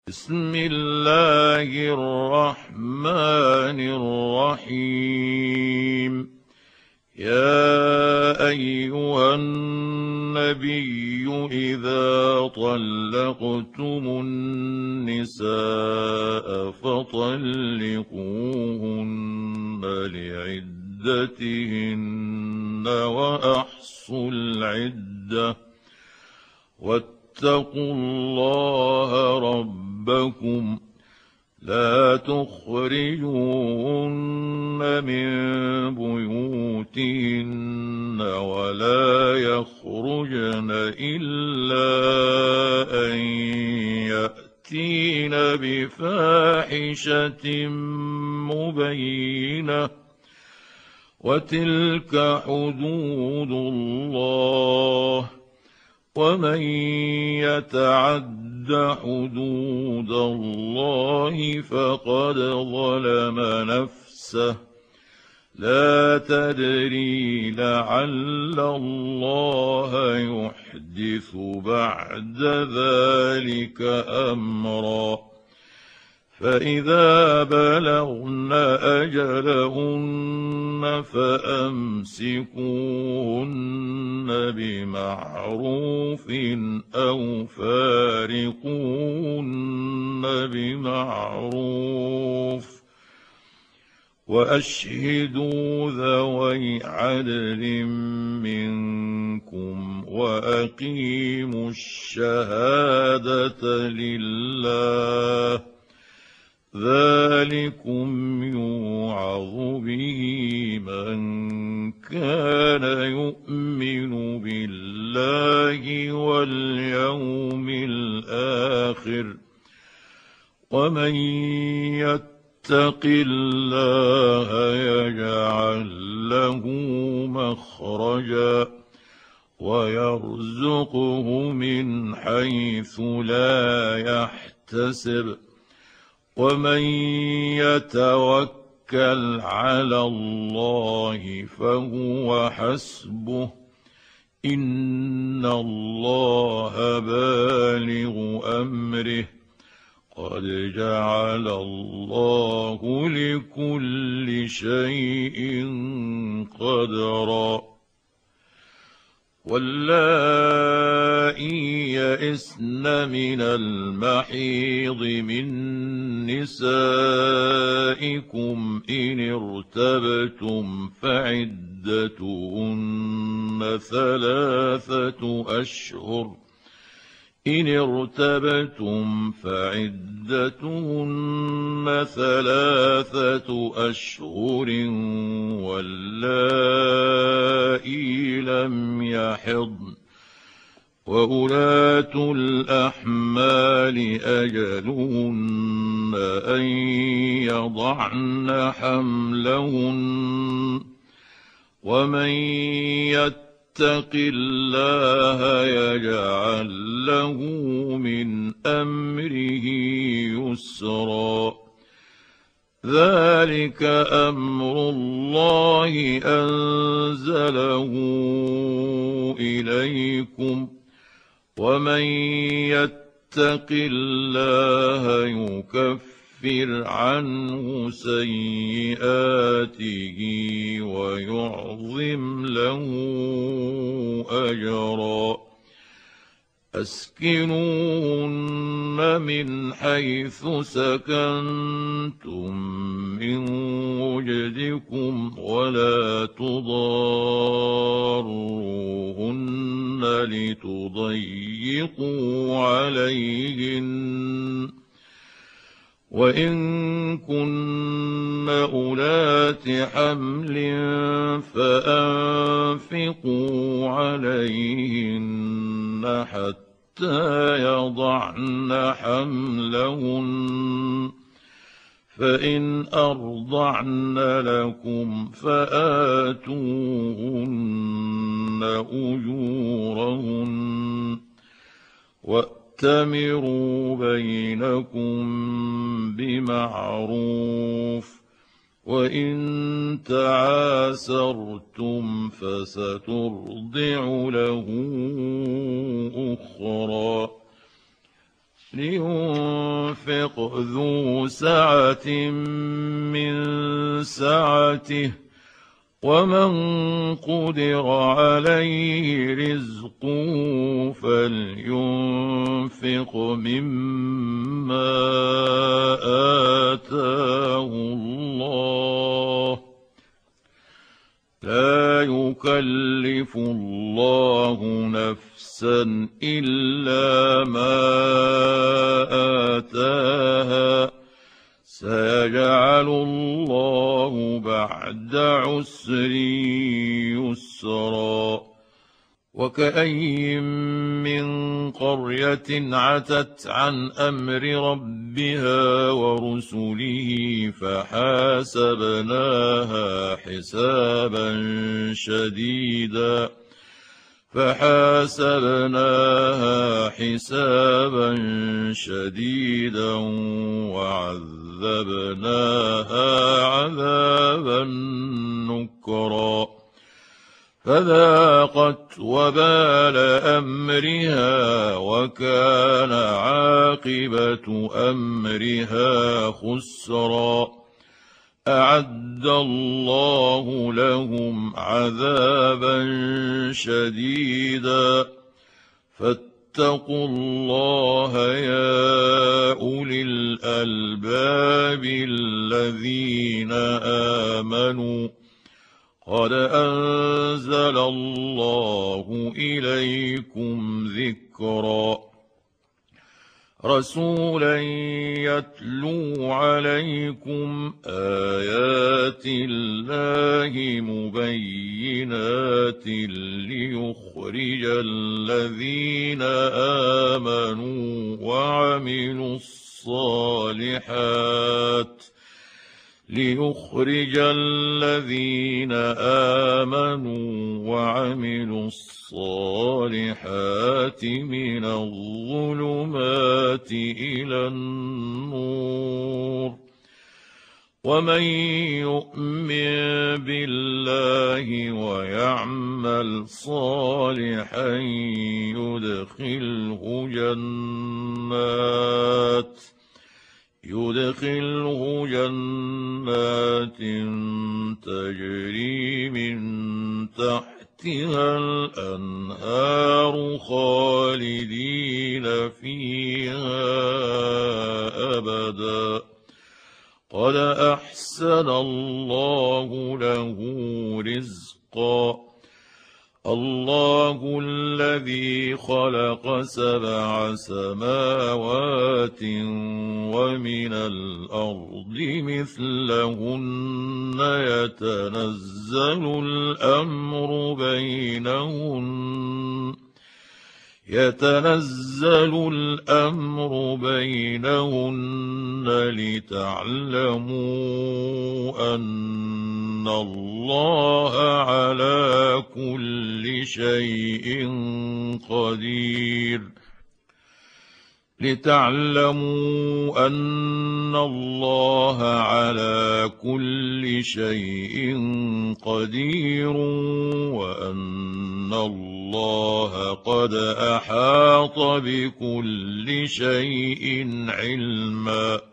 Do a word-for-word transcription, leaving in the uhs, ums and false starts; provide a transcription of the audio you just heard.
بسم الله الرحمن الرحيم. يا أيها النبي إذا طلقتم النساء فطلقوهن لعدتهن وأحصوا العدة واتقوا الله ربكم لا تخرجوهن من بيوتهن ولا يخرجن إلا أن يأتين بفاحشة مبينة وتلك حدود الله ومن يتعد حدود الله فقد ظلم نفسه لا تدري لعل الله يحدث بعد ذلك أمرا. فإذا بلغن أجلهن فأمسكوهن بمعروف أو فارقوهن بمعروف وأشهدوا ذوي عدل منكم وأقيموا الشهادة لله ذلكم يوعظ به من كان يؤمن بالله واليوم الآخر ومن يتق الله يجعل له مخرجا ويرزقه من حيث لا يحتسب ومن يتوكل على الله فهو حسبه إن الله بالغ أمره قد جعل الله لكل شيء قدرا. واللائي يئسن من المحيض من نسائكم إن ارتبتم فعدتهن ثلاثة أشهر إن ارتبتم فعدتهن ثلاثة أشهر واللائي لم يحضن وأولاة الأحمال أجلهن أن يضعن حملهن ومن يتق اتق الله يجعل له من أمره يسرا. ذلك أمر الله أنزله إليكم ومن يتق الله يكفر عنه سيئاته ويعظم له أجرا. أسكنوهن من حيث سكنتم من وجدكم ولا تضاروهن لتضيقوا عليهن وإن كن أولات حمل فأنفقوا عليهن حتى يضعن حملهن فإن أرضعن لكم فآتوهن أجورهن وأتمروا بينكم بمعروف وإن تعاسرتم فسترضع له أخرى. لينفق ذو سعة من سعته ومن قدر عليه رزقه فلينفق مما آتاه الله لا يكلف الله نفسا إلا ما آتاها سيجعل الله بعد عسر يسرا وكأين من قرية عتت عن أمر ربها ورسله فحاسبناها حسابا شديدا فحاسبناها حسابا شديدا وعذبناها عذابا نكرا فذاقت وبال أمرها وكان عاقبة أمرها خسرا أعد الله لهم عذابا شديدا فاتقوا الله يا أولي الألباب الذين آمنوا قد أنزل الله إليكم ذكرا رسولا يتلو عليكم آيات الله مبينات ليخرج الذين آمنوا وعملوا الصالحات ليخرج الذين آمنوا وعملوا الصالحات من الظلمات إلى النور ومن يؤمن بالله ويعمل صالحا يدخله جنات يدخله جنات تجري من تحتها الأنهار خالدين فيها أبدا قد أحسن الله له رزقا الله الذي خلق سبع سماوات ومن الأرض مثلهن يتنزل الأمر بينهن يتنزل الأمر بينهن لتعلموا أن الله على كل شيء قدير لتعلموا أن الله على كل شيء قدير وأن الله قد أحاط بكل شيء علما